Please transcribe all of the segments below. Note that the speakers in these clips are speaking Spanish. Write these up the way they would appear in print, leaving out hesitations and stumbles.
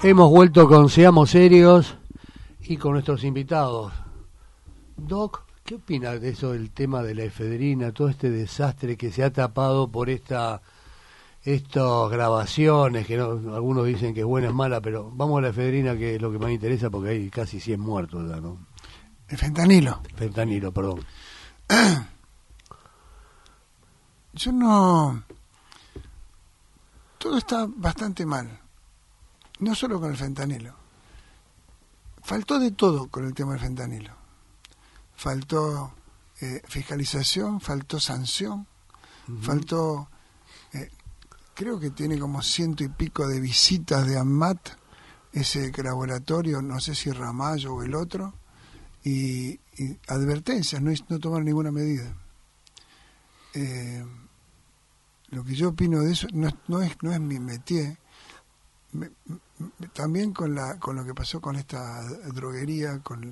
Hemos vuelto con Seamos Serios y con nuestros invitados. Doc, ¿qué opina de eso, del tema de la efedrina, todo este desastre que se ha tapado por estas grabaciones, que no, algunos dicen que es buena, es mala, pero vamos a la efedrina, que es lo que más interesa, porque hay casi 100 muertos ya, ¿no? El fentanilo. Fentanilo, perdón. Yo no... Todo está bastante mal. No solo con el fentanilo. Faltó de todo con el tema del fentanilo. Faltó fiscalización, faltó sanción, faltó... creo que tiene como 100 y pico de visitas de ANMAT, ese laboratorio, no sé si Ramallo o el otro, y advertencias, no tomar ninguna medida. Lo que yo opino de eso no es mi métier. También con lo que pasó con esta droguería, con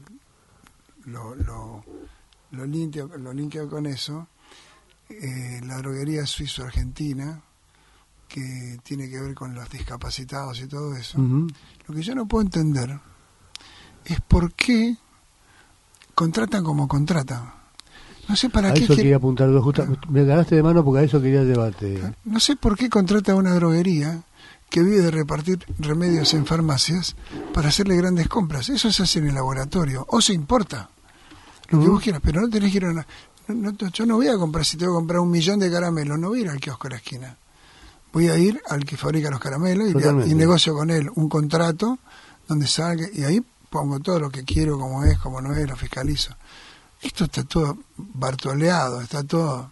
lo linkeo con eso, la droguería suizo-argentina, que tiene que ver con los discapacitados y todo eso. Lo que yo no puedo entender es por qué contratan como contratan. No sé para a qué. Eso quería apuntar, me ganaste de mano porque a eso quería llevarte. No sé por qué contrata una droguería que vive de repartir remedios en farmacias para hacerle grandes compras. Eso se hace en el laboratorio, o se importa, lo que vos quieras, pero no tenés que ir a yo no voy a comprar, si tengo que comprar 1 millón de caramelos, no voy a ir al kiosco de la esquina. Voy a ir al que fabrica los caramelos y negocio con él un contrato donde salga, y ahí pongo todo lo que quiero, como es, como no es, lo fiscalizo. Esto está todo bartoleado, está todo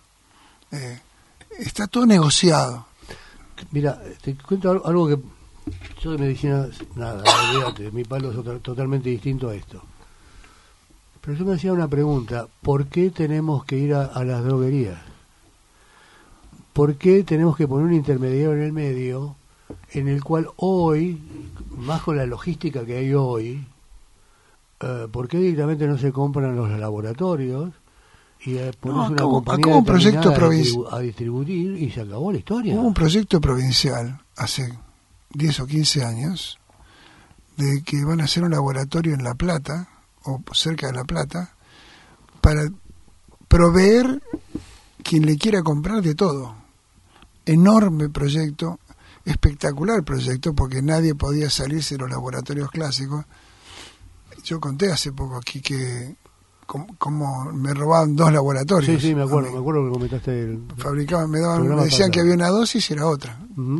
negociado. Mira, te cuento algo que yo de medicina, nada, olvídate, mi palo es totalmente distinto a esto. Pero yo me hacía una pregunta: ¿por qué tenemos que ir a las droguerías? ¿Por qué tenemos que poner un intermediario en el medio, en el cual hoy, más con la logística que hay hoy, ¿por qué directamente no se compran los laboratorios y pones una compañía un proyecto a distribuir y se acabó la historia? Hubo un proyecto provincial hace 10 o 15 años de que van a hacer un laboratorio en La Plata o cerca de La Plata para proveer quien le quiera comprar de todo. Enorme proyecto, espectacular proyecto, porque nadie podía salirse de los laboratorios clásicos. Yo conté hace poco aquí que como me robaban 2 laboratorios. Sí, me acuerdo que comentaste. Fabricaban, me decían que había una dosis y era otra.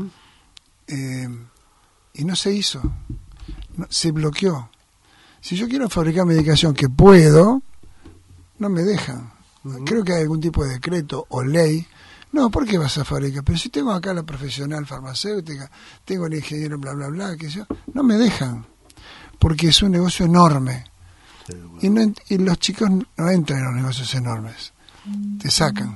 Y no se hizo, se bloqueó. Si yo quiero fabricar medicación, que puedo, no me dejan. Creo que hay algún tipo de decreto o ley. No, ¿por qué vas a fabricar? Pero si tengo acá la profesional farmacéutica, tengo el ingeniero bla bla bla, que yo, no me dejan, porque es un negocio enorme. Y los chicos no entran en los negocios enormes. Te sacan.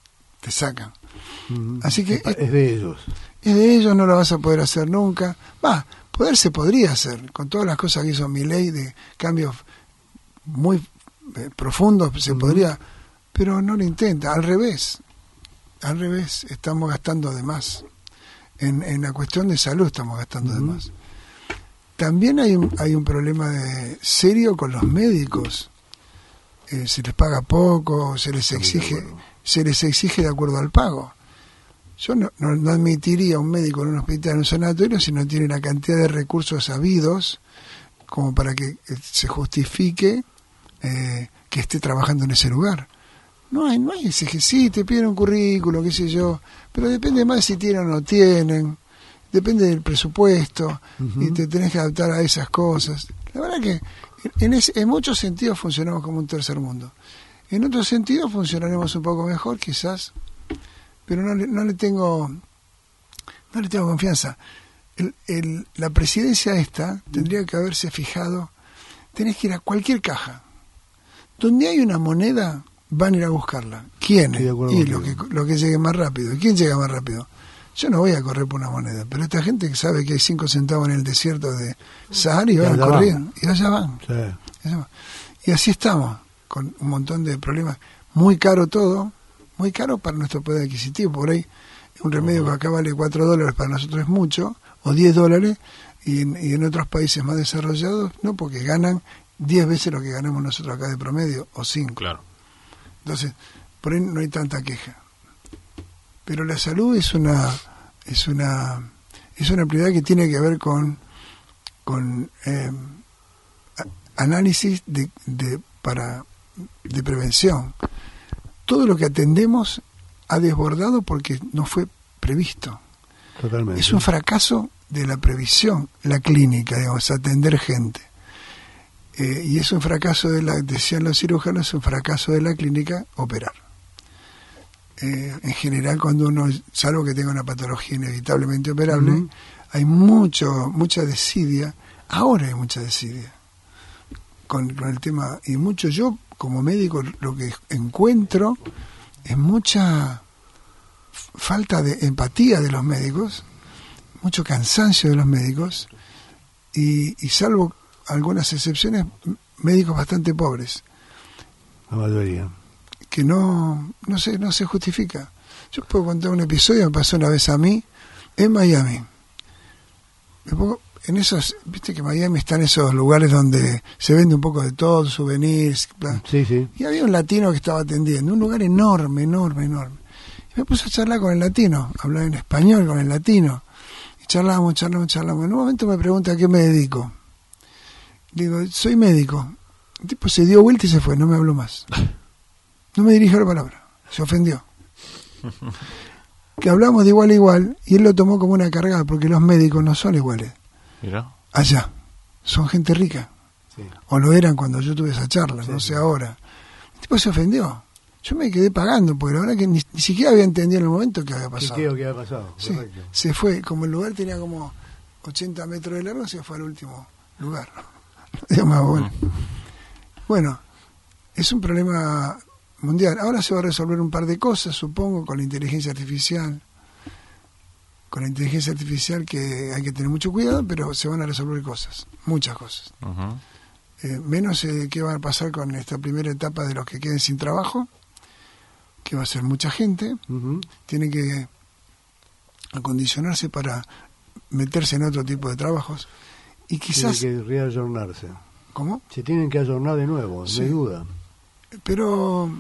Así que es de ellos. Es de ellos, no lo vas a poder hacer nunca. Poder se podría hacer, con todas las cosas que hizo Milei de cambios muy profundos, se podría, pero no lo intenta. Al revés, estamos gastando de más. En la cuestión de salud estamos gastando de más. También hay un problema serio con los médicos. Se les paga poco, se les exige de acuerdo al pago. Yo no admitiría un médico en un hospital, en un sanatorio, si no tiene la cantidad de recursos habidos como para que se justifique que esté trabajando en ese lugar. No hay exige, sí, te piden un currículo, qué sé yo, pero depende más si tienen o no tienen, depende del presupuesto, y te tenés que adaptar a esas cosas. La verdad que en muchos sentidos funcionamos como un tercer mundo. En otros sentidos funcionaremos un poco mejor, quizás, pero no le tengo confianza. La presidencia esta tendría que haberse fijado, tenés que ir a cualquier caja. Donde hay una moneda, van a ir a buscarla. ¿Quiénes? Y lo que llegue más rápido. ¿Quién llega más rápido? Yo no voy a correr por una moneda, pero esta gente que sabe que hay 5 centavos en el desierto de Sahara y van corriendo, y allá van. Sí. Y así estamos, con un montón de problemas. Muy caro todo, muy caro para nuestro poder adquisitivo. Por ahí un remedio que acá vale $4 para nosotros es mucho, o $10, y en otros países más desarrollados no, porque ganan 10 veces lo que ganamos nosotros acá de promedio, o 5. Claro. Entonces, por ahí no hay tanta queja. Pero la salud es una prioridad que tiene que ver con análisis de prevención. Todo lo que atendemos ha desbordado porque no fue previsto. Totalmente. Es un fracaso de la previsión, la clínica, digamos, atender gente. Y es un fracaso decían los cirujanos, es un fracaso de la clínica operar. En general, cuando uno, salvo que tenga una patología inevitablemente operable, hay mucha desidia. Ahora hay mucha desidia con el tema, y mucho. Yo como médico lo que encuentro es mucha falta de empatía de los médicos, mucho cansancio de los médicos, y salvo algunas excepciones, médicos bastante pobres, la mayoría, que no se justifica. Yo puedo contar un episodio que me pasó una vez a mí en Miami. Me pongo en esos, viste que Miami está en esos lugares donde se vende un poco de todo, souvenirs, sí. Y había un latino que estaba atendiendo, un lugar enorme. Y me puse a charlar con el latino, hablar en español con el latino, y charlamos. En un momento me pregunta a qué me dedico. Digo, soy médico. El tipo se dio vuelta y se fue, no me habló más. No me dirigió la palabra, se ofendió. Que hablamos de igual a igual, y él lo tomó como una cargada, porque los médicos no son iguales. Mira. Allá, son gente rica. Sí. O lo eran cuando yo tuve esa charla, Sí, no sé sí. ahora. El tipo se ofendió. Yo me quedé pagando, porque la verdad que ni siquiera había entendido en el momento que había pasado. ¿Qué había pasado? Sí, Correcto. se fue, como el lugar tenía como 80 metros de largo, se fue al último lugar. Digamos, bueno, es un problema mundial. Ahora se va a resolver un par de cosas, supongo, con la inteligencia artificial. Con la inteligencia artificial, que hay que tener mucho cuidado, pero se van a resolver cosas, muchas cosas. Menos qué va a pasar con esta primera etapa de los que queden sin trabajo, que va a ser mucha gente. Tiene que acondicionarse para meterse en otro tipo de trabajos, y quizás... Tiene que reayornarse. ¿Cómo? Se tienen que ayornar de nuevo, Sí. no hay duda. Pero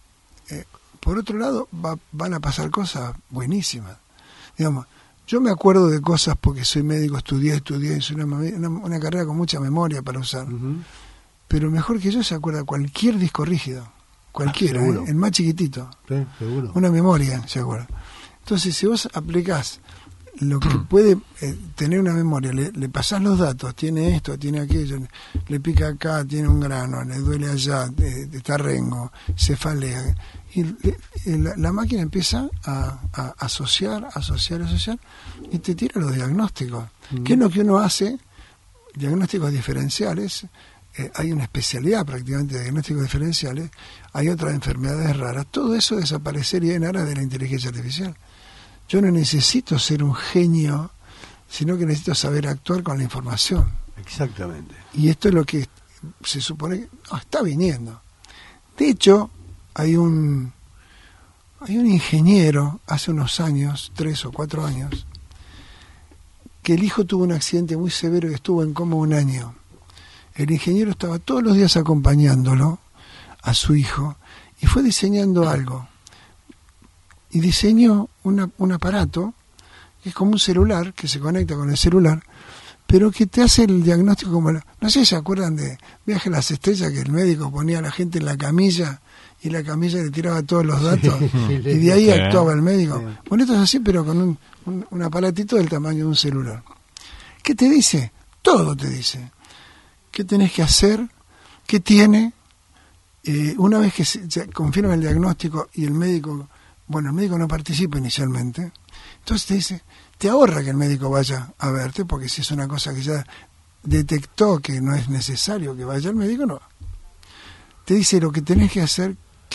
por otro lado van a pasar cosas buenísimas. Digamos, yo me acuerdo de cosas porque soy médico, estudié, es una carrera con mucha memoria para usar. Pero mejor que yo se acuerda cualquier disco rígido, cualquiera, seguro. el más chiquitito, Sí, seguro. una memoria se acuerda. Entonces, si vos aplicás lo que puede tener una memoria, le pasás los datos, tiene esto, tiene aquello, le pica acá, tiene un grano, le duele allá, está rengo, cefalea, y la máquina empieza a asociar, y te tira los diagnósticos. ¿Qué es lo que uno hace? Diagnósticos diferenciales. Hay una especialidad prácticamente de diagnósticos diferenciales, hay otras enfermedades raras. Todo eso desaparecería en aras de la inteligencia artificial. Yo no necesito ser un genio, sino que necesito saber actuar con la información. Exactamente. Y esto es lo que se supone que está viniendo. De hecho, hay un ingeniero hace unos años, 3 o 4 años, que el hijo tuvo un accidente muy severo y estuvo en coma 1 año. El ingeniero estaba todos los días acompañándolo a su hijo y fue diseñando algo. Y diseñó un aparato que es como un celular, que se conecta con el celular, pero que te hace el diagnóstico como... No sé si se acuerdan de Viaje a las Estrellas, que el médico ponía a la gente en la camilla y la camilla le tiraba todos los datos y de ahí actuaba el médico. Sí. Bueno, esto es así, pero con un aparatito del tamaño de un celular. ¿Qué te dice? Todo te dice. ¿Qué tenés que hacer? ¿Qué tiene? Una vez que se confirma el diagnóstico y el médico... Bueno, el médico no participa inicialmente, entonces te dice, te ahorra que el médico vaya a verte, porque si es una cosa que ya detectó que no es necesario que vaya el médico, no. Te dice lo que tenés que hacer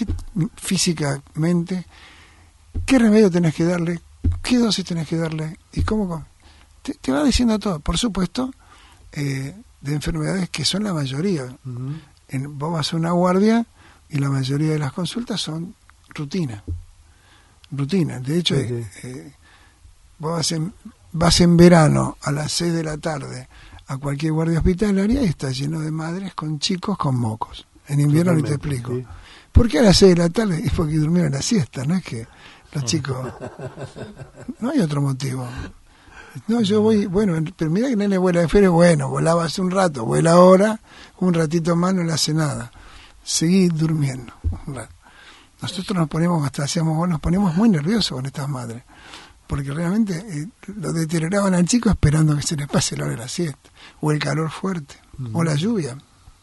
físicamente, qué remedio tenés que darle, qué dosis tenés que darle, y cómo. Te va diciendo todo, por supuesto, de enfermedades que son la mayoría. Vos vas a una guardia y la mayoría de las consultas son rutina. rutina. De hecho, Sí. vos vas en verano a las 6 de la tarde a cualquier guardia hospitalaria y está lleno de madres con chicos con mocos. En invierno ni te explico. Sí. ¿Por qué a las 6 de la tarde? Es porque durmieron la siesta, no es que los chicos... No hay otro motivo. No, yo voy, bueno, pero mira que el nene vuela de feria, bueno, volaba hace un rato, vuela ahora, un ratito más no le hace nada. Seguí durmiendo un rato. Nosotros nos ponemos, hasta hacíamos, nos ponemos muy nerviosos con estas madres, porque realmente lo deterioraban al chico esperando que se les pase la hora de la siesta, o el calor fuerte, o la lluvia.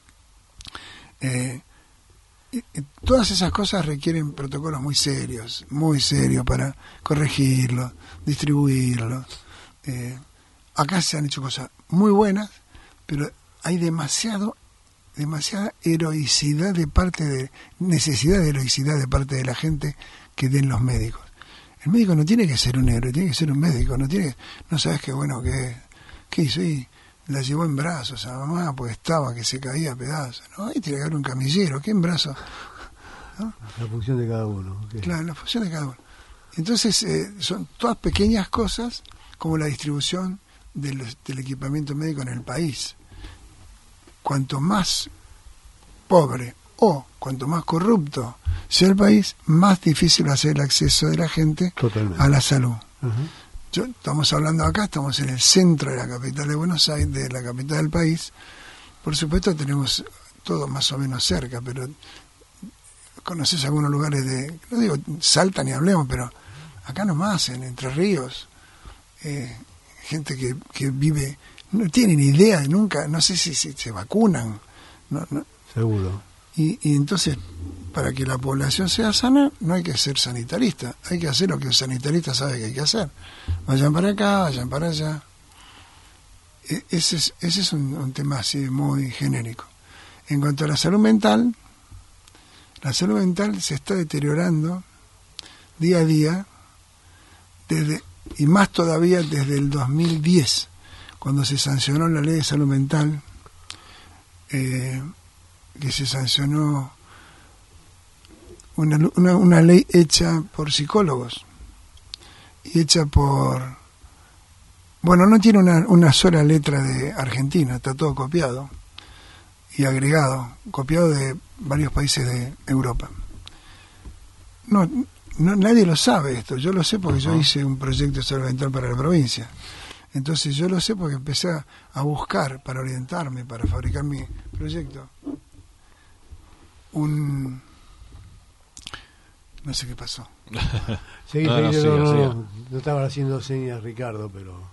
Todas esas cosas requieren protocolos muy serios para corregirlo, distribuirlo. Acá se han hecho cosas muy buenas, pero hay demasiada heroicidad necesidad de heroicidad de parte de la gente que den los médicos. El médico no tiene que ser un héroe, tiene que ser un médico, no sabes qué bueno qué hizo, y la llevó en brazos a mamá porque estaba que se caía a pedazos, ¿no? Ahí tiene que haber un camillero, ¿qué en brazos? ¿No? La función de cada uno. Okay. Claro, la función de cada uno. Entonces, son todas pequeñas cosas como la distribución del equipamiento médico en el país. Cuanto más pobre o cuanto más corrupto sea el país, más difícil va a ser el acceso de la gente a la salud. Uh-huh. Estamos hablando acá, estamos en el centro de la capital de Buenos Aires, de la capital del país. Por supuesto tenemos todo más o menos cerca, pero conoces algunos lugares no digo Salta ni hablemos, pero acá nomás, en Entre Ríos, gente que vive, no tienen idea de nunca, no sé si se vacunan. No. Seguro. Y entonces, para que la población sea sana, no hay que ser sanitarista, hay que hacer lo que el sanitarista sabe que hay que hacer. Vayan para acá, vayan para allá. Ese es un tema así muy genérico. En cuanto a la salud mental se está deteriorando día a día, y más todavía desde el 2010, cuando se sancionó la ley de salud mental, que se sancionó una ley hecha por psicólogos y hecha por... Bueno, no tiene una sola letra de Argentina, está todo copiado y agregado, copiado de varios países de Europa. No, nadie lo sabe esto, yo lo sé porque yo hice un proyecto de salud mental para la provincia. Entonces yo lo sé porque empecé a buscar para orientarme, para fabricar mi proyecto. No sé qué pasó. No estaba haciendo señas Ricardo, pero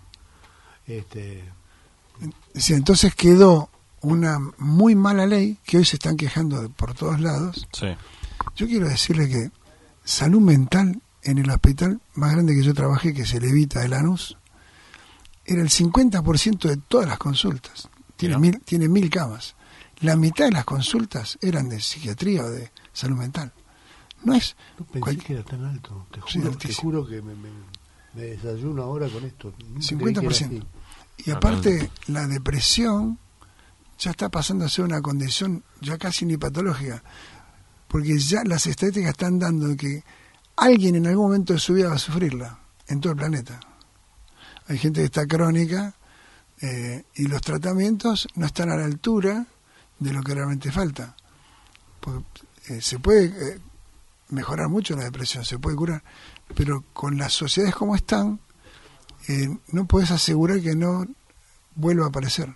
Sí, entonces quedó una muy mala ley que hoy se están quejando por todos lados. Sí. Yo quiero decirle que salud mental en el hospital más grande que yo trabajé, que se Levita de Lanús, era el 50% de todas las consultas. Tiene 1.000 camas. La mitad de las consultas eran de psiquiatría o de salud mental. No es... No pensé que era tan alto. Te juro que me desayuno ahora con esto. 50%. Y aparte, la depresión ya está pasando a ser una condición ya casi ni patológica. Porque ya las estadísticas están dando que alguien en algún momento de su vida va a sufrirla en todo el planeta. Hay gente que está crónica y los tratamientos no están a la altura de lo que realmente falta. Porque, se puede mejorar mucho la depresión, se puede curar, pero con las sociedades como están, no puedes asegurar que no vuelva a aparecer.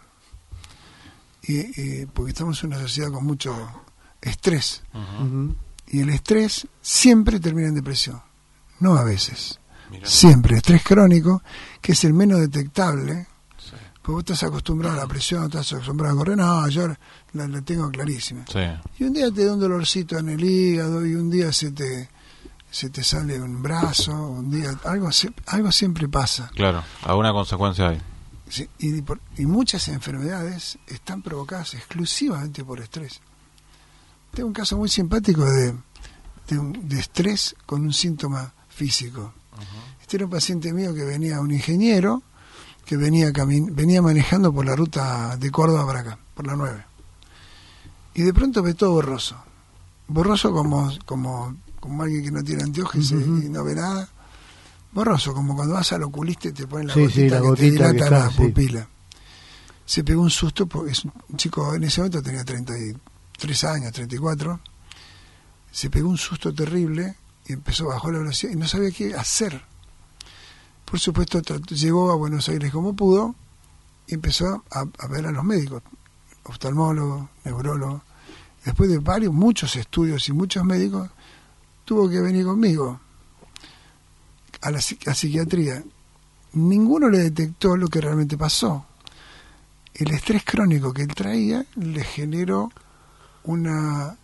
Porque estamos en una sociedad con mucho estrés. Uh-huh. Y el estrés siempre termina en depresión. No a veces. Mirá. Siempre. Estrés crónico, que es el menos detectable. Sí. Porque vos estás acostumbrado a la presión, estás acostumbrado a correr. No, yo la tengo clarísima. Sí. Y un día te da un dolorcito en el hígado, y un día se te sale un brazo, un día algo siempre pasa. Claro, alguna consecuencia hay. Sí, y muchas enfermedades están provocadas exclusivamente por estrés. Tengo un caso muy simpático de estrés con un síntoma físico. Uh-huh. Este era un paciente mío que venía, un ingeniero, que venía manejando por la ruta de Córdoba para acá, por la 9. Y de pronto ve todo borroso. Borroso como como alguien que no tiene anteojos y no ve nada. Borroso, como cuando vas al oculista y te ponen la la gotita que te dilata que la está, pupila. Se pegó un susto porque es un chico, en ese momento tenía 33 años, 34. Se pegó un susto terrible y bajó la velocidad y no sabía qué hacer. Por supuesto, llegó a Buenos Aires como pudo y empezó a ver a los médicos, oftalmólogos, neurólogos. Después de muchos estudios y muchos médicos, tuvo que venir conmigo a la psiquiatría. Ninguno le detectó lo que realmente pasó. El estrés crónico que él traía le generó una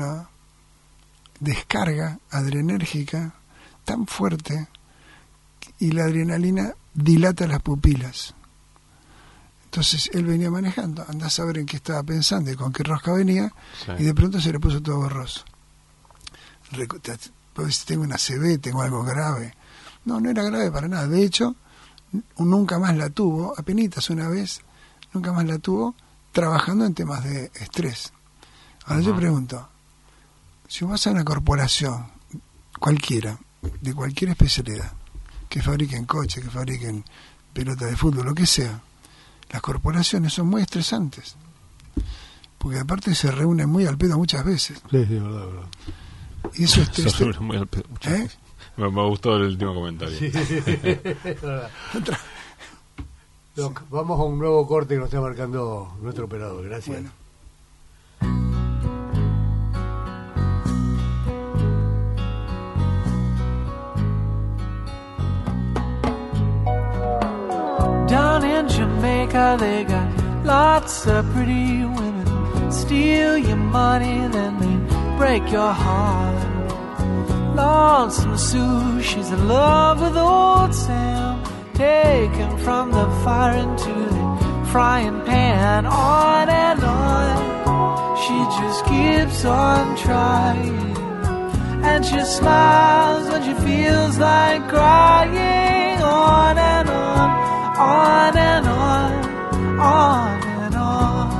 descarga adrenérgica tan fuerte, y la adrenalina dilata las pupilas. Entonces él venía manejando, andá a saber en qué estaba pensando y con qué rosca venía, y de pronto se le puso todo borroso. Pues tengo una CB, tengo algo grave. No era grave para nada. De hecho, nunca más la tuvo, apenitas una vez, nunca más la tuvo, trabajando en temas de estrés. Ahora yo pregunto, si vas a una corporación cualquiera, de cualquier especialidad, que fabriquen coches, que fabriquen pelotas de fútbol, lo que sea, las corporaciones son muy estresantes, porque aparte se reúnen muy al pedo muchas veces. Sí, verdad. Y eso es Se reúnen muy al pedo muchas veces. Me gustó el último comentario. Sí. Doc, vamos a un nuevo corte que nos está marcando nuestro operador. Gracias. Bueno. Down in Jamaica they got lots of pretty women. Steal your money, then they break your heart. Lonesome Sue, she's in love with old Sam. Taken from the fire into the frying pan. On and on, she just keeps on trying. And she smiles when she feels like crying. On and on. On and on, on and on.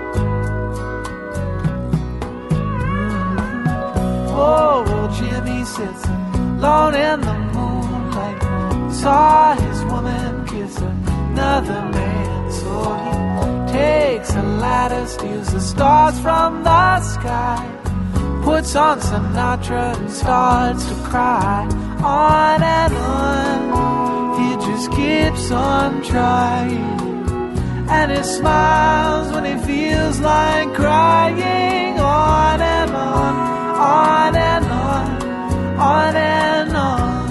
Oh, well, Jimmy sits alone in the moonlight. Saw his woman kiss another man. So he takes a ladder, steals the stars from the sky, puts on Sinatra and starts to cry. On and on. He just keeps on trying, and he smiles when he feels like crying. On and on, on and on, on and on.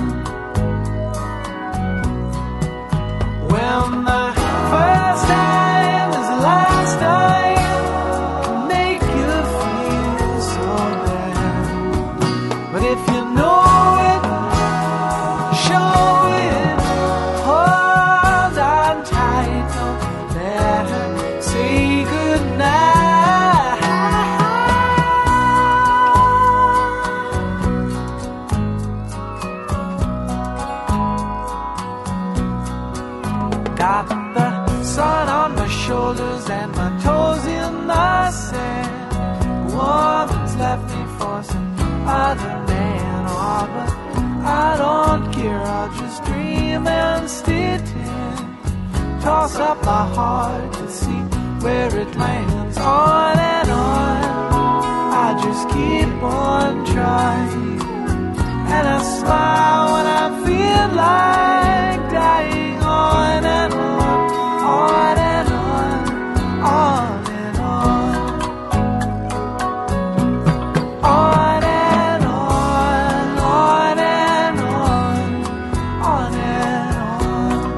When the first time is the last time, can make you feel so bad. But if you know it, show it. Hold on tight, don't let her say goodnight. Got the sun on my shoulders and my toes in the sand. Woman's left me for some other man. Oh, but I don't care, I'll just dream and stay tin. Toss up my heart to see where it lands. On and on, I just keep on trying. And I smile when I feel like dying. On and on, on and on, on and on. On and on, on and on, on and on.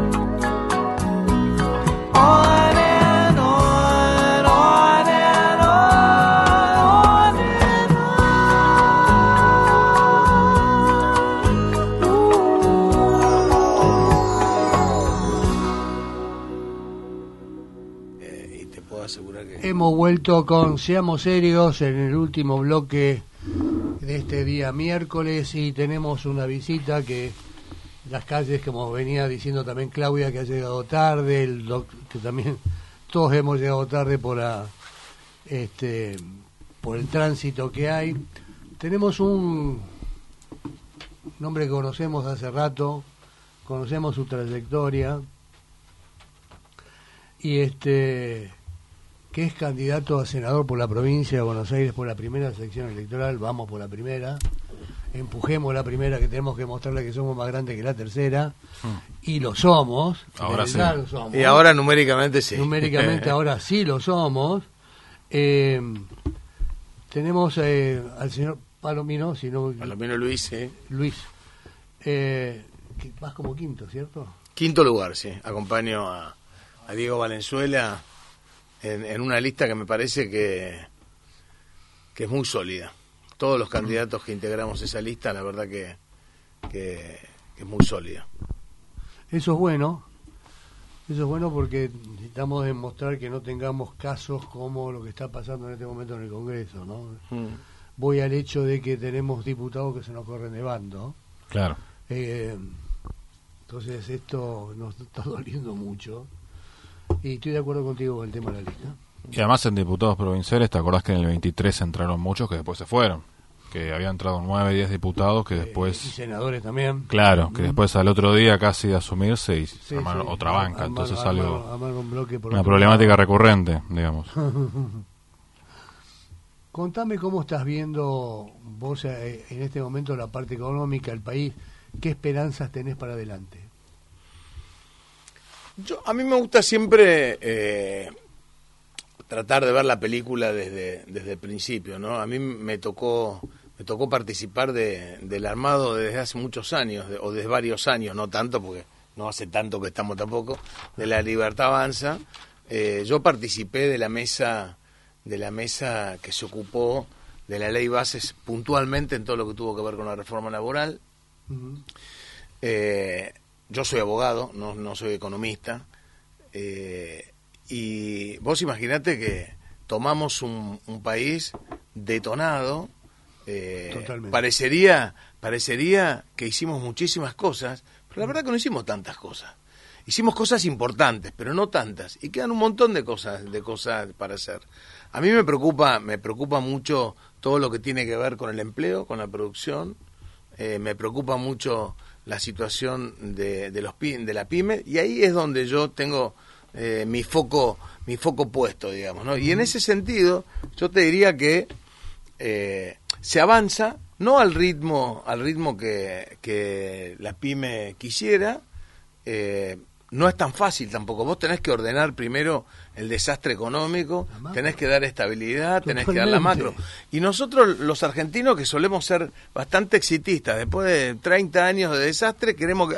On and on, on and on, on and on. Y te puedo asegurar que Hemos vuelto con Seamos Serios en el último bloque de este día miércoles, y tenemos una visita que las calles, como venía diciendo también Claudia, que ha llegado tarde, que también todos hemos llegado tarde por el tránsito que hay, Tenemos un hombre que conocemos hace rato, conocemos su trayectoria, y que es candidato a senador por la provincia de Buenos Aires por la primera sección electoral. Vamos por la primera, empujemos la primera, que tenemos que mostrarle que somos más grandes que la tercera, y lo somos. Ahora sí. Lo somos. Y ahora numéricamente sí. Numéricamente ahora sí lo somos. Tenemos al señor Palomino, Palomino Luis, sí. Luis, que vas como quinto, ¿cierto? Quinto lugar, sí. Acompaño a Diego Valenzuela en una lista que me parece que es muy sólida. Todos los candidatos que integramos esa lista, la verdad que es muy sólida. Eso es bueno porque necesitamos demostrar que no tengamos casos como lo que está pasando en este momento en el Congreso, ¿no? Voy al hecho de que tenemos diputados que se nos corren de bando. Claro. Entonces esto nos está doliendo mucho. Y estoy de acuerdo contigo con el tema de la lista. Y además en diputados provinciales, ¿te acordás que en el 23 entraron muchos que después se fueron? Que habían entrado 9, 10 diputados que después... Y senadores también. Claro, que después al otro día casi de asumirse y armaron otra banca. Entonces una problemática recurrente, digamos. Contame cómo estás viendo vos en este momento la parte económica del país. ¿Qué esperanzas tenés para adelante? A mí me gusta siempre tratar de ver la película desde el principio, ¿no? A mí me tocó participar del armado desde hace muchos años, o desde varios años, no tanto, porque no hace tanto que estamos tampoco, de la Libertad Avanza. Yo participé de la mesa que se ocupó de la ley bases puntualmente en todo lo que tuvo que ver con la reforma laboral. Yo soy abogado, no soy economista, y vos imaginate que tomamos un país detonado. Parecería que hicimos muchísimas cosas, pero la verdad que no hicimos tantas cosas. Hicimos cosas importantes, pero no tantas, y quedan un montón de cosas para hacer. A mí me preocupa mucho todo lo que tiene que ver con el empleo, con la producción. Me preocupa mucho la situación de la pyme, y ahí es donde yo tengo mi foco puesto, digamos, ¿no? Y en ese sentido, yo te diría que se avanza, no al ritmo que la pyme quisiera. No es tan fácil tampoco. Vos tenés que ordenar primero el desastre económico, tenés que dar estabilidad, tenés que dar la macro. Y nosotros, los argentinos, que solemos ser bastante exitistas, después de 30 años de desastre, queremos que,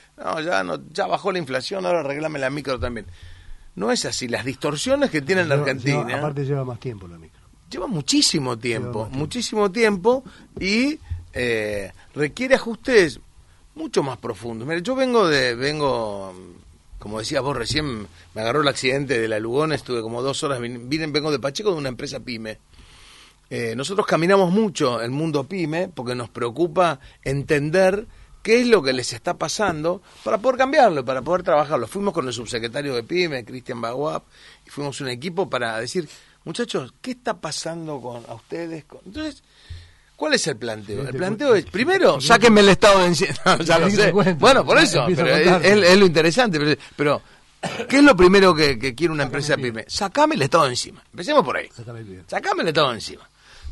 ya bajó la inflación, ahora arreglame la micro también. No es así. Las distorsiones que tiene la Argentina... aparte lleva más tiempo la micro. Lleva muchísimo tiempo y requiere ajustes mucho más profundos. Mira, yo vengo, como decías vos recién, me agarró el accidente de la Lugones, estuve como 2 horas, vengo de Pacheco, de una empresa pyme. Nosotros caminamos mucho el mundo pyme porque nos preocupa entender qué es lo que les está pasando para poder cambiarlo, para poder trabajarlo. Fuimos con el subsecretario de pyme, Cristian Baguap, y fuimos un equipo para decir, muchachos, ¿qué está pasando a ustedes? Entonces, ¿cuál es el planteo? El planteo es, primero, sáquenme el estado de encima. No, ya lo sé. Bueno, por eso, pero es lo interesante. Pero, ¿qué es lo primero que quiere una empresa pyme? Sacame el estado de encima. Empecemos por ahí. Sacame el estado de encima.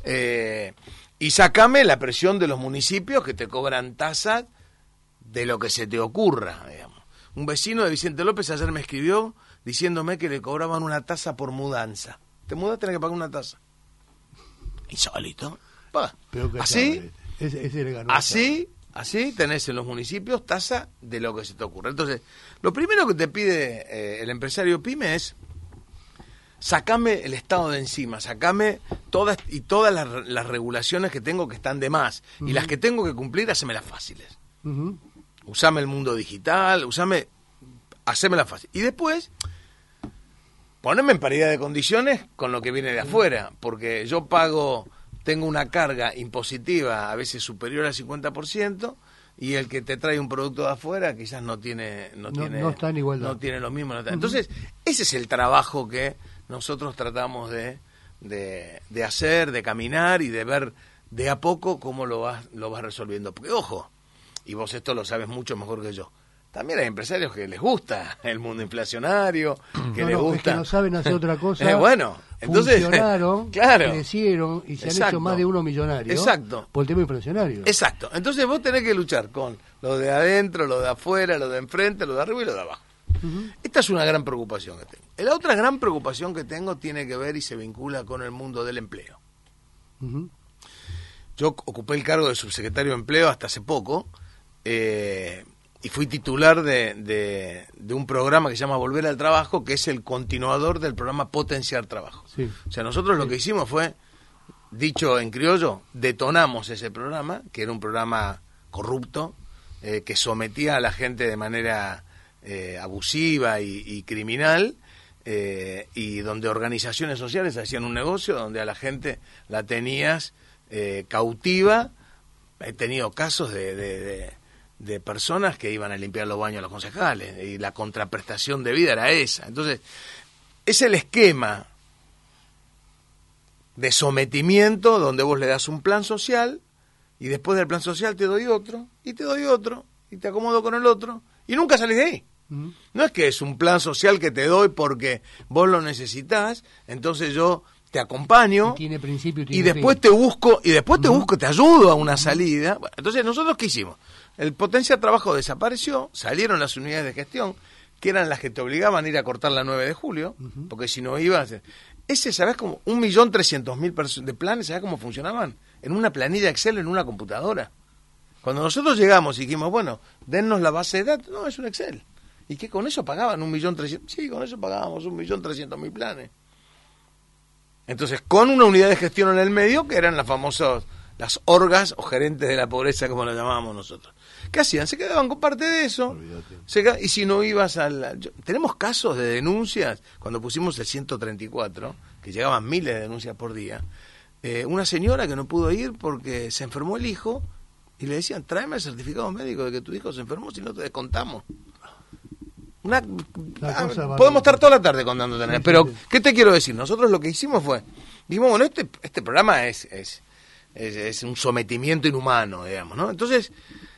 Y sacame la presión de los municipios que te cobran tasas de lo que se te ocurra, digamos. Un vecino de Vicente López ayer me escribió diciéndome que le cobraban una tasa por mudanza. Te mudas, tenés que pagar una tasa. Insólito. Así tenés en los municipios tasa de lo que se te ocurre. Entonces, lo primero que te pide el empresario pyme es sacame el estado de encima, sacame todas las regulaciones que tengo que están de más, y las que tengo que cumplir, hacémelas fáciles. Usame el mundo digital, hacémelas fácil. Y después, poneme en paridad de condiciones con lo que viene de afuera, porque yo tengo una carga impositiva a veces superior al 50%, y el que te trae un producto de afuera quizás no está en igualdad. No tiene lo mismo. Entonces, ese es el trabajo que nosotros tratamos de hacer, de caminar y de ver de a poco cómo lo vas resolviendo. Porque, ojo, y vos esto lo sabes mucho mejor que yo, también hay empresarios que les gusta el mundo inflacionario, que les gusta... Es que no saben hacer otra cosa. Bueno, entonces... Funcionaron, claro, crecieron y se han hecho más de uno millonario. Exacto. Por el tema inflacionario. Exacto. Entonces vos tenés que luchar con lo de adentro, lo de afuera, lo de enfrente, lo de arriba y lo de abajo. Esta es una gran preocupación que tengo. La otra gran preocupación que tengo tiene que ver y se vincula con el mundo del empleo. Yo ocupé el cargo de subsecretario de Empleo hasta hace poco y fui titular de un programa que se llama Volver al Trabajo, que es el continuador del programa Potenciar Trabajo. Sí. O sea, nosotros lo que hicimos fue, dicho en criollo, detonamos ese programa, que era un programa corrupto, que sometía a la gente de manera abusiva y criminal, y donde organizaciones sociales hacían un negocio, donde a la gente la tenías cautiva. He tenido casos de personas que iban a limpiar los baños a los concejales, y la contraprestación de vida era esa. Entonces, es el esquema de sometimiento donde vos le das un plan social, y después del plan social te doy otro, y te doy otro, y te acomodo con el otro, y nunca salís de ahí. No es que es un plan social que te doy porque vos lo necesitás, entonces yo te acompaño, tiene principio, tiene y después fin. te busco, te ayudo a una salida. Bueno, entonces nosotros ¿qué hicimos? El Potenciar Trabajo desapareció, salieron las unidades de gestión, que eran las que te obligaban a ir a cortar la 9 de julio, porque si no ibas... Ese, ¿sabés cómo? 1.300.000 de planes, ¿sabés cómo funcionaban? En una planilla Excel, en una computadora. Cuando nosotros llegamos y dijimos, bueno, dennos la base de datos, no, es un Excel. ¿Y qué, con eso pagaban 1.300.000? Sí, con eso pagábamos 1.300.000 planes. Entonces, con una unidad de gestión en el medio, que eran las famosas, las orgas o gerentes de la pobreza, como las llamábamos nosotros. ¿Qué hacían? Se quedaban con parte de eso. Y si no ibas tenemos casos de denuncias, cuando pusimos el 134, que llegaban miles de denuncias por día, una señora que no pudo ir porque se enfermó el hijo, y le decían, tráeme el certificado médico de que tu hijo se enfermó, si no te descontamos. Podemos estar toda la tarde contándote, pero ¿qué te quiero decir? Nosotros lo que hicimos fue, dijimos, bueno, este programa es un sometimiento inhumano, digamos, ¿no? Entonces,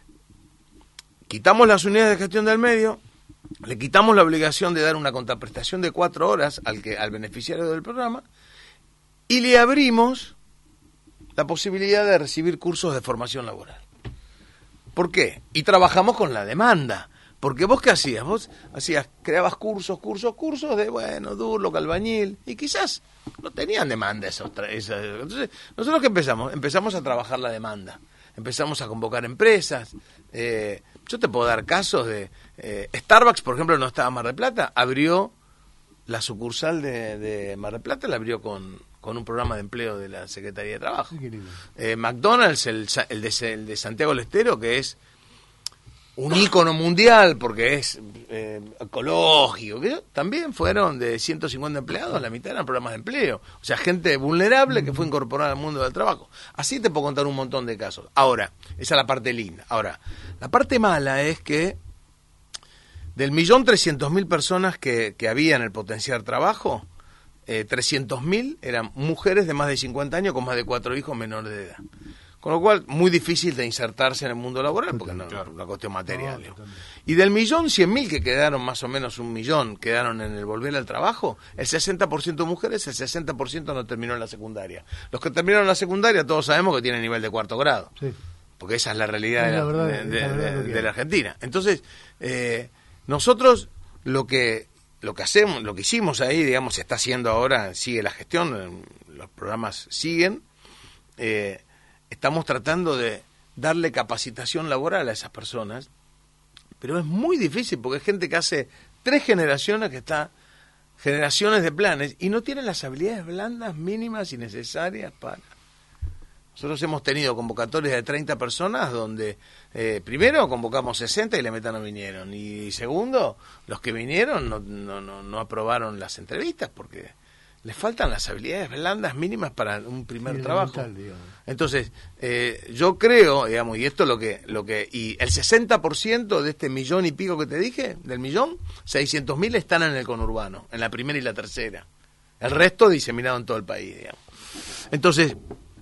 quitamos las unidades de gestión del medio, le quitamos la obligación de dar una contraprestación de 4 horas al beneficiario del programa, y le abrimos la posibilidad de recibir cursos de formación laboral. ¿Por qué? Y trabajamos con la demanda. Porque vos, ¿qué hacías? Vos creabas cursos de, bueno, Durlock, albañil, y quizás no tenían demanda esos. Entonces, nosotros ¿qué empezamos? Empezamos a trabajar la demanda. Empezamos a convocar empresas. Yo te puedo dar casos de... Starbucks, por ejemplo, no estaba en Mar del Plata, abrió la sucursal de Mar del Plata, la abrió con un programa de empleo de la Secretaría de Trabajo. McDonald's, el de Santiago del Estero, que es un ícono mundial porque es ecológico, que también fueron de 150 empleados, la mitad eran programas de empleo. O sea, gente vulnerable que fue incorporada al mundo del trabajo. Así te puedo contar un montón de casos. Ahora, esa es la parte linda. Ahora, la parte mala es que del 1.300.000 personas que había en el Potenciar Trabajo, 300.000 eran mujeres de más de 50 años con más de 4 hijos menores de edad. Con lo cual, muy difícil de insertarse en el mundo laboral, porque no es una cuestión material. Y del 1.100.000 que quedaron, más o menos 1.000.000, quedaron en el Volver al Trabajo, el 60% mujeres, el 60% no terminó en la secundaria. Los que terminaron la secundaria, todos sabemos que tienen nivel de 4º grado. Sí. Porque esa es la realidad de la Argentina. Entonces, nosotros lo que hacemos, lo que hicimos ahí, digamos, se está haciendo ahora, sigue la gestión, los programas siguen, estamos tratando de darle capacitación laboral a esas personas, pero es muy difícil porque hay gente que hace 3 generaciones generaciones de planes y no tienen las habilidades blandas mínimas y necesarias para... Nosotros hemos tenido convocatorias de 30 personas donde primero convocamos 60 y la mitad no vinieron, y segundo, los que vinieron no aprobaron las entrevistas porque les faltan las habilidades blandas mínimas para un primer trabajo. Entonces, yo creo, digamos, y esto y el 60% de este 1.000.000 y pico que te dije, del 1.600.000 están en el conurbano, en la primera y la tercera. El resto diseminado en todo el país, digamos. Entonces,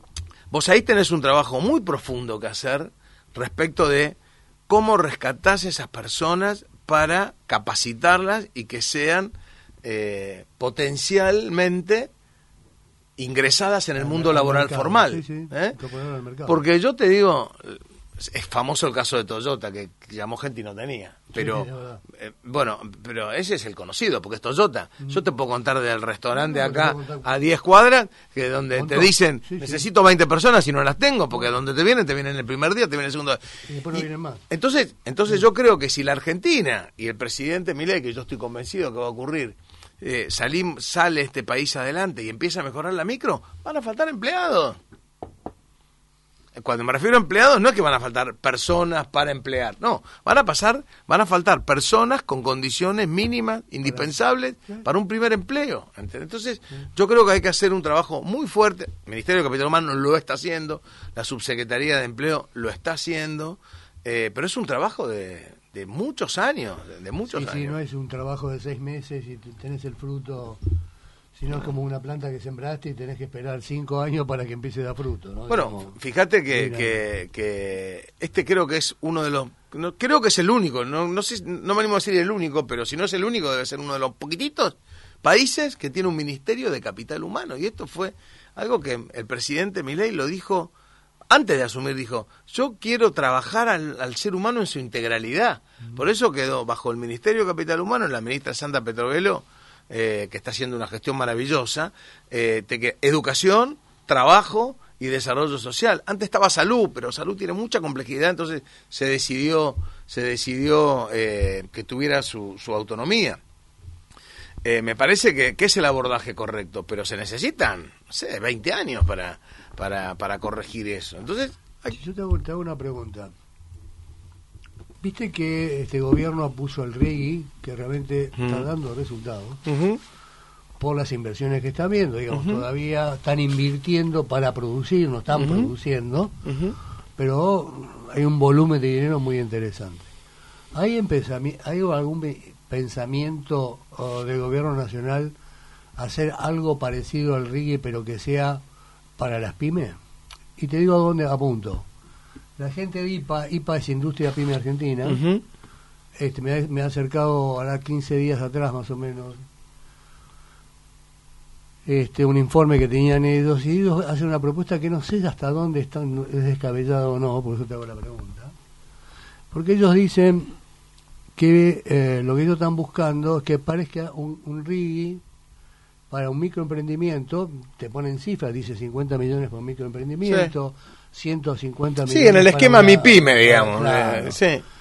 vos ahí tenés un trabajo muy profundo que hacer respecto de cómo rescatás esas personas para capacitarlas y que sean potencialmente ingresadas en el mundo laboral mercado, formal. sí, Porque yo te digo, es famoso el caso de Toyota, que llamó gente y no tenía. Pero, bueno, pero ese es el conocido, porque es Toyota. Yo te puedo contar del restaurante acá a 10 cuadras, que donde te dicen, necesito 20 personas y no las tengo, porque donde te vienen el primer día, te vienen el segundo día. Y después no vienen más. Entonces yo creo que si la Argentina y el presidente Milei, que yo estoy convencido que va a ocurrir, sale este país adelante y empieza a mejorar la micro, van a faltar empleados. Cuando me refiero a empleados, no es que van a faltar personas para emplear, no, van a faltar personas con condiciones mínimas, indispensables para un primer empleo. Entonces, yo creo que hay que hacer un trabajo muy fuerte. El Ministerio de Capital Humano lo está haciendo, la Subsecretaría de Empleo lo está haciendo, pero es un trabajo de muchos años, años. Sí, no es un trabajo de 6 meses y tenés el fruto, sino es como una planta que sembraste y tenés que esperar 5 años para que empiece a dar fruto, ¿no? Bueno, digamos, fíjate que este creo que es uno de los, creo que es el único, no sé, no me animo a decir el único, pero si no es el único debe ser uno de los poquititos países que tiene un ministerio de capital humano, y esto fue algo que el presidente Milei lo dijo antes de asumir, dijo, yo quiero trabajar al ser humano en su integralidad. Por eso quedó bajo el Ministerio de Capital Humano la ministra Sandra Petrovelo, que está haciendo una gestión maravillosa, educación, trabajo y desarrollo social. Antes estaba salud, pero salud tiene mucha complejidad, entonces se decidió que tuviera su autonomía. Me parece que es el abordaje correcto, pero se necesitan, no sé, 20 años para corregir eso. Entonces, yo te hago una pregunta. Viste que este gobierno puso el RIGI, que realmente está dando resultados, por las inversiones que están viendo, digamos, todavía están invirtiendo para producir, no están produciendo, pero hay un volumen de dinero muy interesante. ¿Hay algún pensamiento del gobierno nacional hacer algo parecido al RIGI, pero que sea para las pymes? Y te digo a dónde apunto. La gente de IPA es Industria Pyme Argentina, me ha acercado ahora 15 días atrás más o menos un informe que tenían ellos, y ellos hacen una propuesta que no sé hasta dónde es descabellado o no, por eso te hago la pregunta. Porque ellos dicen que lo que ellos están buscando es que parezca un RIGI para un microemprendimiento, te ponen cifras, dice 50 millones por microemprendimiento, 150 millones. Sí, en el esquema MIPYME, digamos. Claro.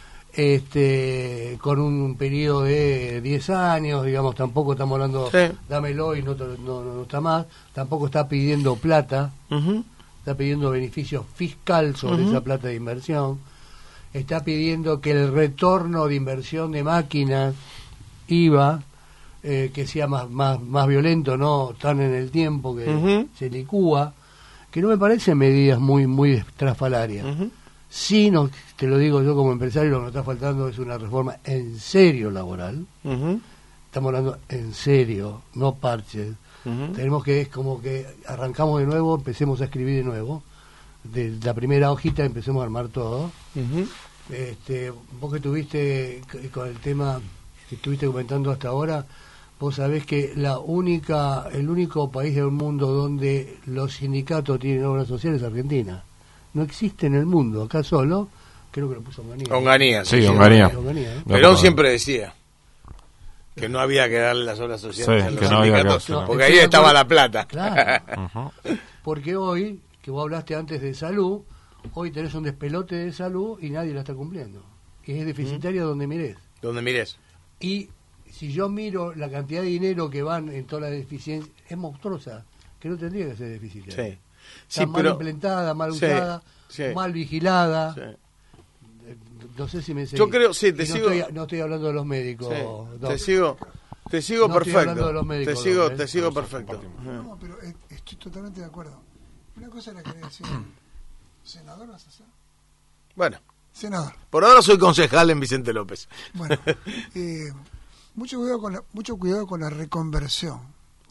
Con un periodo de 10 años, digamos, tampoco estamos hablando, dámelo y no está más, tampoco está pidiendo plata, está pidiendo beneficio fiscal sobre esa plata de inversión, está pidiendo que el retorno de inversión de máquinas, IVA, que sea más violento, no tan en el tiempo, que se licúa, que no me parecen medidas muy estrafalarias. Sí, te lo digo yo como empresario, lo que nos está faltando es una reforma en serio laboral. Estamos hablando en serio, no parches. Tenemos que, es como que arrancamos de nuevo, empecemos a escribir de nuevo. De la primera hojita empecemos a armar todo. Vos que tuviste con el tema que estuviste comentando hasta ahora, vos sabés que el único país del mundo donde los sindicatos tienen obras sociales es Argentina. No existe en el mundo, acá solo, creo que lo puso Onganía. Onganía, sí, Onganía. Perón siempre decía que no había que darle las obras sociales a los sindicatos, porque ahí estaba la plata. Claro. Porque hoy, que vos hablaste antes de salud, hoy tenés un despelote de salud y nadie la está cumpliendo. Es deficitaria donde mires. Donde mires. Y si yo miro la cantidad de dinero que van en toda la deficiencia, es monstruosa, que no tendría que ser deficitaria. Está mal implementada, mal usada, mal vigilada. No sé si me seguís. Yo creo, no estoy hablando de los médicos. Te sigo no perfecto. Médicos, te sigo perfecto. No, pero estoy totalmente de acuerdo. Una cosa la quería decir. ¿Senador vas a ser? Bueno. Senador. Por ahora soy concejal en Vicente López. Bueno, mucho cuidado con la reconversión.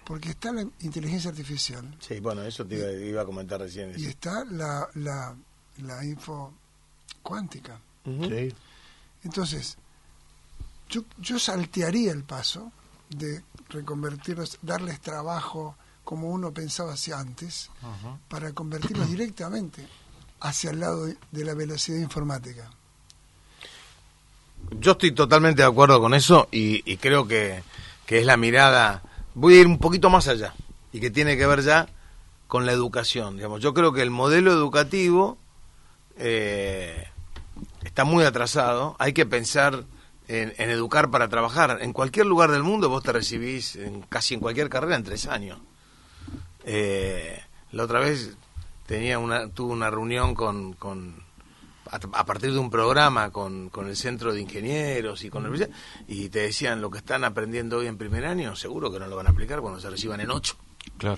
Porque está la inteligencia artificial. Sí, bueno, eso te iba a comentar recién. Y está la info cuántica. Sí. Entonces, yo saltearía el paso de reconvertirlos, darles trabajo como uno pensaba hacia antes, para convertirlos directamente hacia el lado de la velocidad informática. Yo estoy totalmente de acuerdo con eso y creo que es la mirada. Voy a ir un poquito más allá y que tiene que ver ya con la educación. Digamos, yo creo que el modelo educativo está muy atrasado. Hay que pensar en educar para trabajar. En cualquier lugar del mundo vos te recibís casi en cualquier carrera en 3 años. La otra vez tuve una reunión a partir de un programa con el centro de ingenieros y te decían lo que están aprendiendo hoy en primer año, seguro que no lo van a aplicar cuando se reciban en 8. Claro.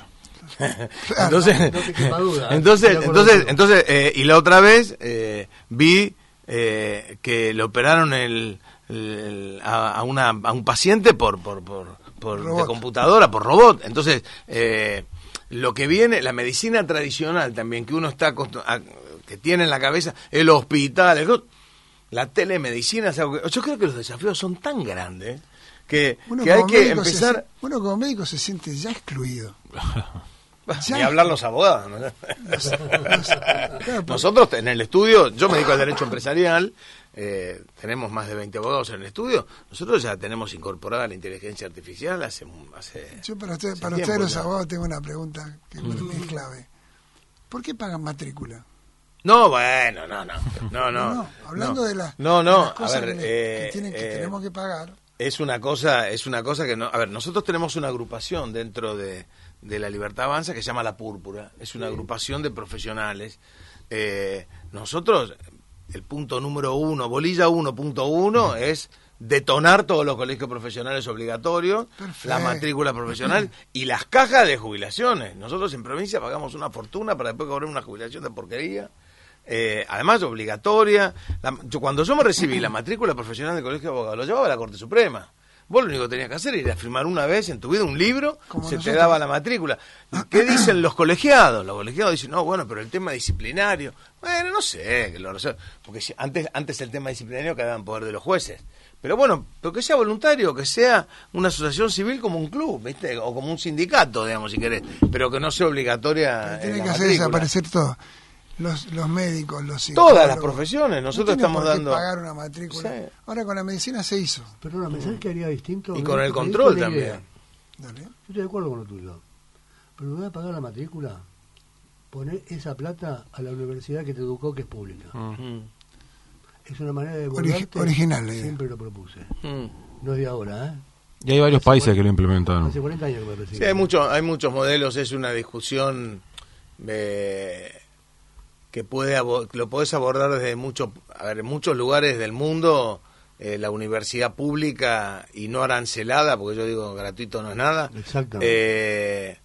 Entonces, y la otra vez vi que le operaron a un paciente por de computadora, por robot. Entonces, lo que viene, la medicina tradicional también, que uno está que tiene en la cabeza, el hospital, la telemedicina, yo creo que los desafíos son tan grandes que hay que empezar... Uno como médico se siente ya excluido. Ni hablar los abogados, ¿no? Nosotros en el estudio, yo me dedico al derecho empresarial, tenemos más de 20 abogados en el estudio, nosotros ya tenemos incorporada la inteligencia artificial hace yo para ustedes los abogados tengo una pregunta que es clave. ¿Por qué pagan matrícula? No, bueno, no. Hablando de las cosas que tenemos que pagar. Es una cosa que no. A ver, nosotros tenemos una agrupación dentro de la Libertad Avanza que se llama La Púrpura. Es una agrupación de profesionales. Nosotros, el punto número 1, bolilla 1.1 es detonar todos los colegios profesionales obligatorios, la matrícula profesional y las cajas de jubilaciones. Nosotros en provincia pagamos una fortuna para después cobrar una jubilación de porquería. Además obligatoria. Cuando yo me recibí la matrícula profesional del Colegio de Abogados, lo llevaba a la Corte Suprema. Vos lo único que tenías que hacer era firmar una vez en tu vida un libro, te daba la matrícula. ¿Qué dicen los colegiados? Los colegiados dicen, no, bueno, pero el tema disciplinario, bueno, no sé, que lo resuelvan. Porque antes el tema disciplinario quedaba en poder de los jueces. Pero bueno, pero que sea voluntario, que sea una asociación civil como un club, ¿viste? O como un sindicato, digamos, si querés, pero que no sea obligatoria. Tiene que hacer desaparecer todo. Los médicos, los psicólogos. Todas las profesiones, nosotros estamos dando. Pagar una matrícula. Sí. Ahora con la medicina se hizo. Pero una medicina que haría distinto. Y con el control también. Dale. Yo estoy de acuerdo con lo tuyo. Pero me voy a pagar la matrícula, poner esa plata a la universidad que te educó, que es pública. Es una manera de volverte. Original, siempre lo propuse. No es de ahora, Y hay varios países que lo implementaron. Hace 40 años que me recibo. Sí, hay muchos modelos, es una discusión que lo podés abordar desde en muchos lugares del mundo. La universidad pública y no arancelada, porque yo digo gratuito no es nada. Exactamente.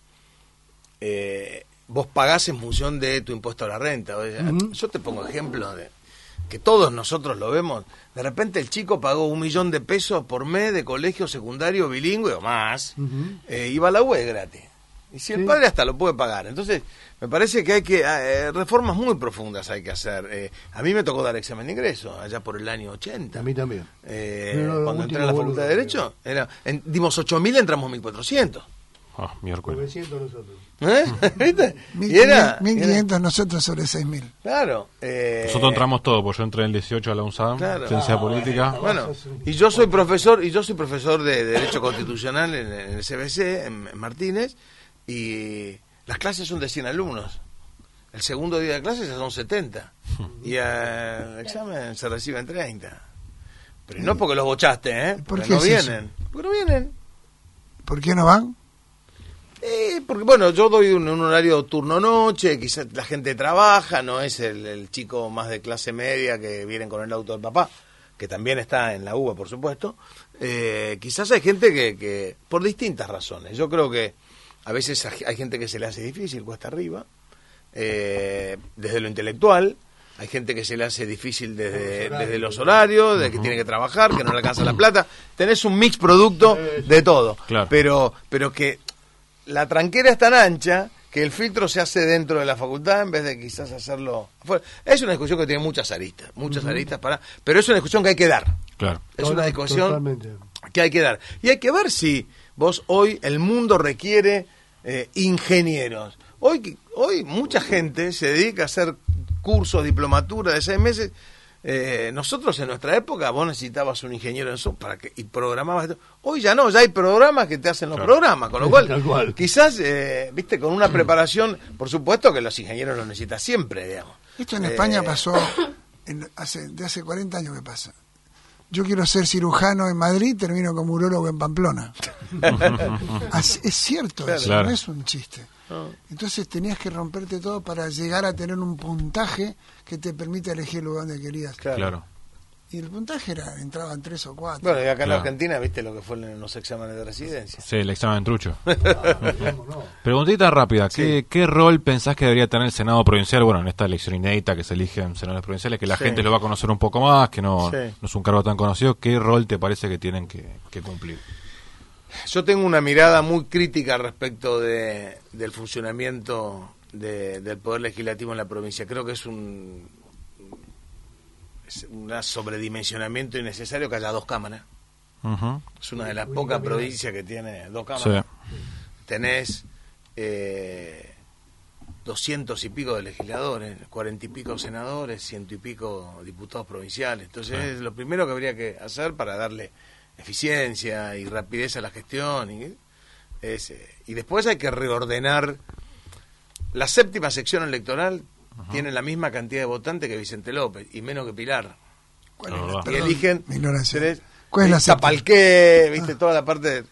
Vos pagás en función de tu impuesto a la renta. Yo te pongo ejemplos de que todos nosotros lo vemos. De repente el chico pagó $1.000.000 de pesos por mes de colegio secundario bilingüe o más, iba a la web gratis. Y si el padre hasta lo puede pagar. Entonces, me parece que hay reformas muy profundas hay que hacer. A mí me tocó dar examen de ingreso, allá por el año 80. A mí también. Cuando entré a la Facultad de Derecho, dimos 8.000, entramos 1.400. Miércoles. 900 nosotros. ¿Viste? 1.500 nosotros sobre 6.000. Claro. Nosotros entramos todos, porque yo entré en el 18 a la UNSAM, Ciencia Política. Bueno, y yo soy profesor de Derecho Constitucional en el CBC, en Martínez, y las clases son de 100 alumnos. El segundo día de clases ya son 70. Y el examen se recibe en 30. Pero no porque los bochaste, porque no vienen. Porque no vienen. ¿Por qué no van? Porque bueno, yo doy un horario turno-noche, quizás la gente trabaja, no es el chico más de clase media que vienen con el auto del papá, que también está en la UBA, por supuesto. Quizás hay gente que por distintas razones, yo creo que a veces hay gente que se le hace difícil, cuesta arriba, desde lo intelectual. Hay gente que se le hace difícil desde los horarios, de que tiene que trabajar, que no le alcanza la plata. Tenés un mix producto de todo. Claro. Pero que la tranquera es tan ancha que el filtro se hace dentro de la facultad en vez de quizás hacerlo afuera. Es una discusión que tiene muchas aristas pero es una discusión que hay que dar. Claro. Es una discusión que hay que dar. Y hay que ver si vos hoy el mundo requiere ingenieros. Hoy mucha gente se dedica a hacer cursos, diplomatura de 6 meses. Nosotros en nuestra época vos necesitabas un ingeniero en eso y programabas esto. Hoy ya no, ya hay programas que te hacen los programas, con lo cual quizás viste, con una preparación, por supuesto que los ingenieros los necesitas siempre, digamos. Esto en España pasó hace 40 años que pasa. Yo quiero ser cirujano en Madrid, termino como urólogo en Pamplona. Es cierto, claro. Eso no es un chiste. Entonces tenías que romperte todo para llegar a tener un puntaje que te permite elegir el lugar donde querías. Claro. Y el puntaje entraban 3 o 4. Bueno, y acá en la Argentina, viste lo que fue en los exámenes de residencia. Sí, el examen trucho. Preguntita rápida, ¿qué rol pensás que debería tener el Senado Provincial? Bueno, en esta elección inédita que se eligen senadores provinciales, que la gente lo va a conocer un poco más, que no es un cargo tan conocido. ¿Qué rol te parece que tienen que cumplir? Yo tengo una mirada muy crítica respecto del funcionamiento del Poder Legislativo en la provincia. Creo que es un sobredimensionamiento innecesario que haya 2 cámaras. Es una de las pocas provincias que tiene 2 cámaras. Sí. Tenés 200 y pico de legisladores, 40 y pico senadores, 100 y pico diputados provinciales. Entonces, lo primero que habría que hacer para darle eficiencia y rapidez a la gestión y después hay que reordenar. La 7ª sección electoral tiene la misma cantidad de votantes que Vicente López y menos que Pilar. ¿Cuál es y eligen ¿cuál es la Zapalqué, viste, toda la parte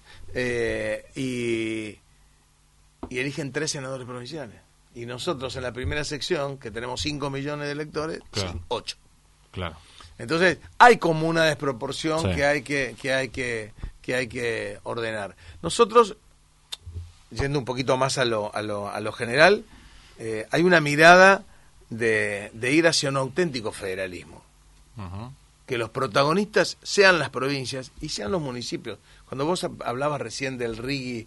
y eligen 3 senadores provinciales. Y nosotros en la primera sección, que tenemos 5 millones de electores, 8. Claro. Entonces hay como una desproporción que hay que ordenar. Nosotros, yendo un poquito más a lo general, hay una mirada de ir hacia un auténtico federalismo. Que los protagonistas sean las provincias y sean los municipios. Cuando vos hablabas recién del RIGI,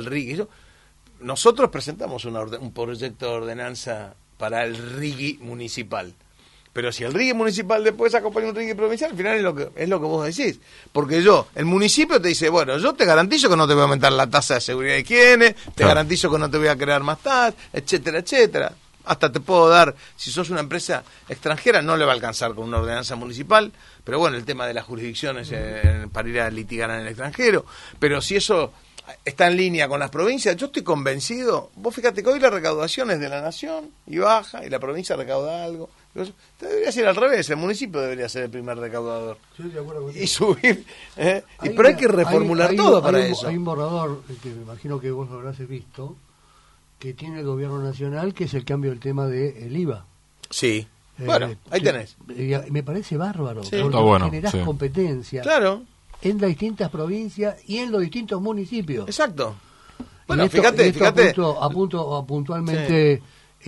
nosotros presentamos un proyecto de ordenanza para el RIGI municipal. Pero si el RIGI municipal después acompaña un RIGI provincial, al final es lo que vos decís. Porque el municipio te dice, bueno, yo te garantizo que no te voy a aumentar la tasa de seguridad de higiene, te garantizo que no te voy a crear más tasas, etcétera, etcétera. Hasta te puedo dar, si sos una empresa extranjera, no le va a alcanzar con una ordenanza municipal, pero bueno, el tema de las jurisdicciones para ir a litigar en el extranjero. Pero si eso está en línea con las provincias, yo estoy convencido. Vos fíjate que hoy la recaudación es de la nación y baja, y la provincia recauda algo. Debería ser al revés, el municipio debería ser el primer recaudador. Sí, de acuerdo, y subir. Pero hay que reformular todo para eso. Hay un borrador, que me imagino que vos lo habrás visto, que tiene el gobierno nacional, que es el cambio del tema del IVA. Sí. Bueno, ahí tenés. Me parece bárbaro, sí. Porque generás competencia. Claro. En las distintas provincias y en los distintos municipios. Exacto. Bueno, fíjate. Puntualmente,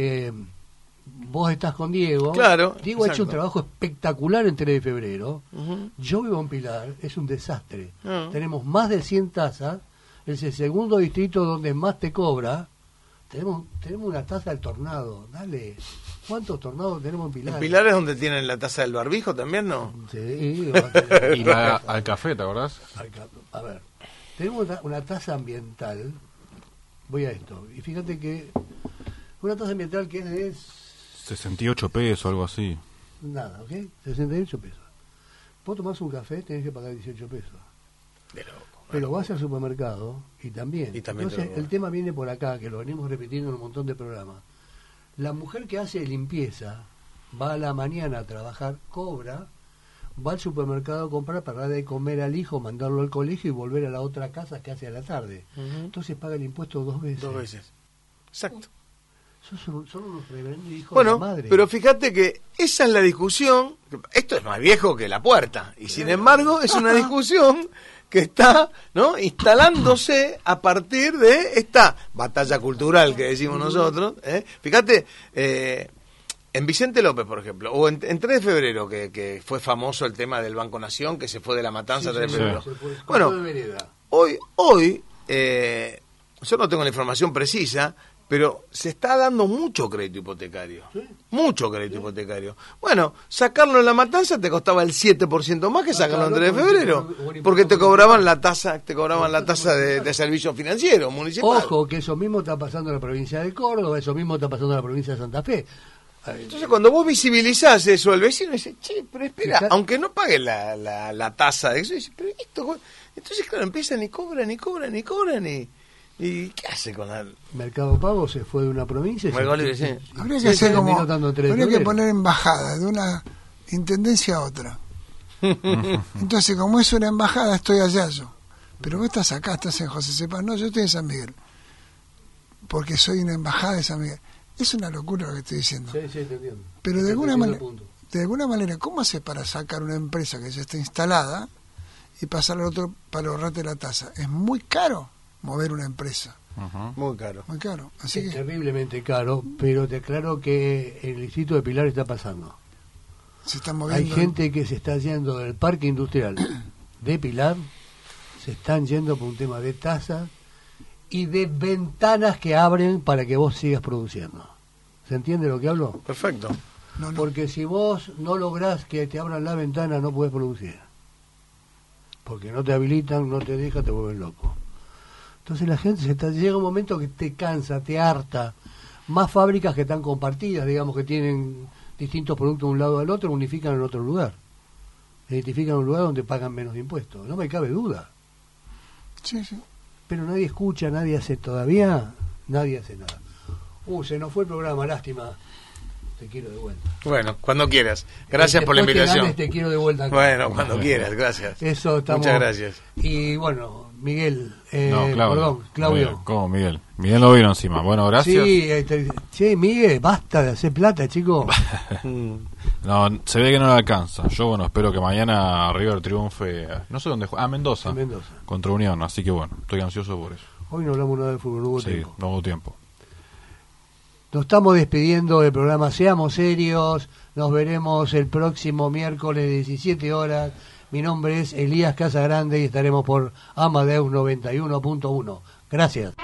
vos estás con Diego. Claro. Diego ha hecho un trabajo espectacular en 3 de febrero. Yo vivo en Pilar, es un desastre. Tenemos más de 100 tasas. Es el segundo distrito donde más te cobra. Tenemos una tasa del tornado. Dale. ¿Cuántos tornados tenemos en Pilar? ¿En Pilar es donde tienen la tasa del barbijo también, no? Sí. Y al café, ¿te acordás? A ver, tenemos una tasa ambiental. Voy a esto. Y fíjate que una tasa ambiental que es de 68 pesos, algo así. Nada, ¿ok? 68 pesos. Vos tomás un café, tenés que pagar 18 pesos. Pero vas al supermercado y también. Entonces el tema viene por acá, que lo venimos repitiendo en un montón de programas. La mujer que hace limpieza va a la mañana a trabajar, cobra, va al supermercado a comprar para darle de comer al hijo, mandarlo al colegio y volver a la otra casa que hace a la tarde. Entonces paga el impuesto 2 veces. 2 veces. Exacto. Son unos reverendos hijos de la madre. Pero fíjate que esa es la discusión. Esto es más viejo que la puerta. Y sin embargo es una discusión que está, ¿no?, instalándose a partir de esta batalla cultural que decimos nosotros. Fíjate, en Vicente López, por ejemplo, o en 3 de febrero, que fue famoso el tema del Banco Nación, que se fue de la matanza 3 de febrero. Bueno, hoy yo no tengo la información precisa, pero se está dando mucho crédito hipotecario. ¿Sí? Mucho crédito hipotecario. Bueno, sacarlo en La Matanza te costaba el 7% más que sacarlo en 3 de febrero, porque te cobraban la tasa de servicio financiero municipal. Ojo, que eso mismo está pasando en la provincia de Córdoba, eso mismo está pasando en la provincia de Santa Fe. Entonces, cuando vos visibilizás eso, el vecino dice, che, pero espera, aunque no pague la tasa de eso, dice, pero esto... Entonces, claro, empiezan y cobran. ¿Y qué hace con el Mercado Pago? Se fue de una provincia. Habría que hacer como... Habría que poner embajada de una intendencia a otra. Entonces, como es una embajada, estoy allá yo. Pero vos estás acá, estás en José Cepaz. No, yo estoy en San Miguel. Porque soy una embajada de San Miguel. Es una locura lo que estoy diciendo. Sí, te entiendo. Pero de alguna manera, ¿cómo hace para sacar una empresa que ya está instalada y pasarla al otro para ahorrarte la tasa? Es muy caro mover una empresa. Muy caro. Así es terriblemente caro, pero te aclaro que en el distrito de Pilar está pasando. Se está moviendo. Hay gente que se está yendo del parque industrial de Pilar, se están yendo por un tema de tasa y de ventanas que abren para que vos sigas produciendo. ¿Se entiende lo que hablo? Perfecto. No. Porque si vos no lográs que te abran la ventana, no podés producir. Porque no te habilitan, no te dejan, te vuelven loco. Entonces la gente llega un momento que te cansa, te harta. Más fábricas que están compartidas, digamos, que tienen distintos productos de un lado al otro, unifican en otro lugar. Identifican un lugar donde pagan menos impuestos. No me cabe duda. Sí. Pero nadie escucha, nadie hace nada. Se nos fue el programa, lástima. Te quiero de vuelta. Bueno, cuando quieras. Gracias por la invitación. Te quiero de vuelta acá. Bueno, cuando quieras, gracias. Muchas gracias. Y bueno, Miguel, Claudio. ¿Cómo, Miguel? Miguel lo vino encima. Bueno, gracias. Sí, Miguel, basta de hacer plata, chico. No, se ve que no le alcanza. Yo, espero que mañana River triunfe. No sé dónde juega. Mendoza. Contra Unión. Así que bueno, estoy ansioso por eso. Hoy no hablamos nada de fútbol, no hubo tiempo. Nos estamos despidiendo del programa Seamos Serios. Nos veremos el próximo miércoles 17 horas. Mi nombre es Elías Casagrande y estaremos por Amadeus 91.1. Gracias.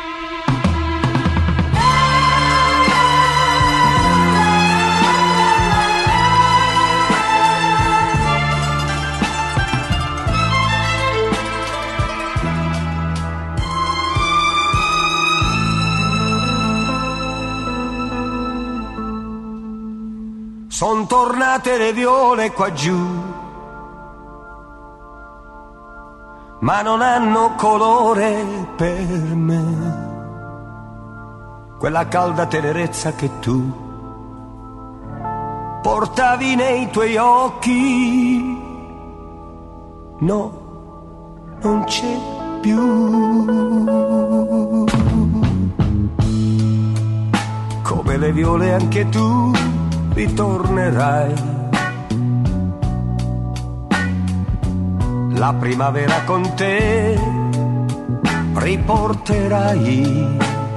Son tornate le viole qua giù, ma non hanno colore per me, quella calda tenerezza che tu portavi nei tuoi occhi, no, non c'è più. Come le viole anche tu ritornerai, la primavera con te riporterai.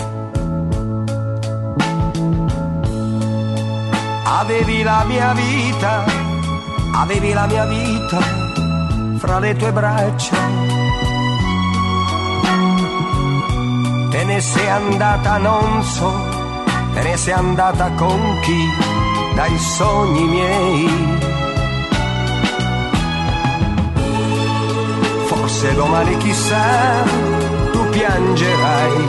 Avevi la mia vita fra le tue braccia, te ne sei andata, non so, te ne sei andata con chi, dai sogni miei. Forse domani chissà tu piangerai,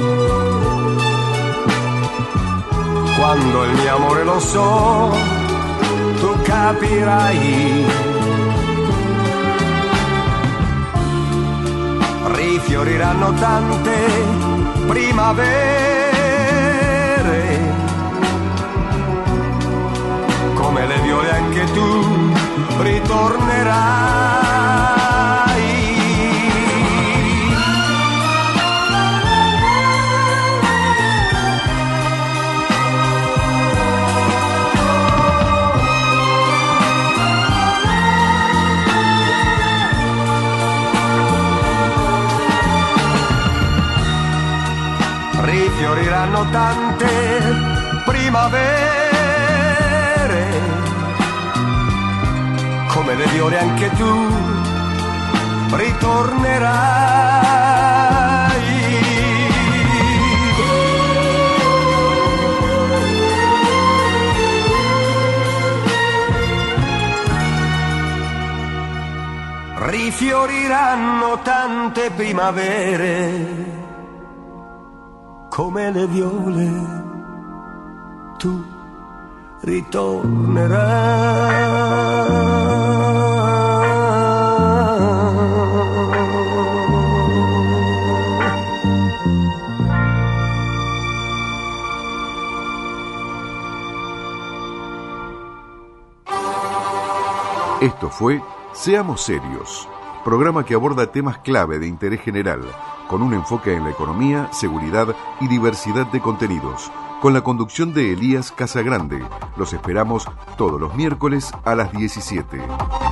quando il mio amore lo so tu capirai. Rifioriranno tante primavere, come le viole anche tu ritornerai. Rifioriranno tante primavere, come le viole anche tu ritornerai. rifioriranno tante primavere come le viole, tu ritornerai. Esto fue Seamos Serios, programa que aborda temas clave de interés general, con un enfoque en la economía, seguridad y diversidad de contenidos, con la conducción de Elías Casagrande. Los esperamos todos los miércoles a las 17.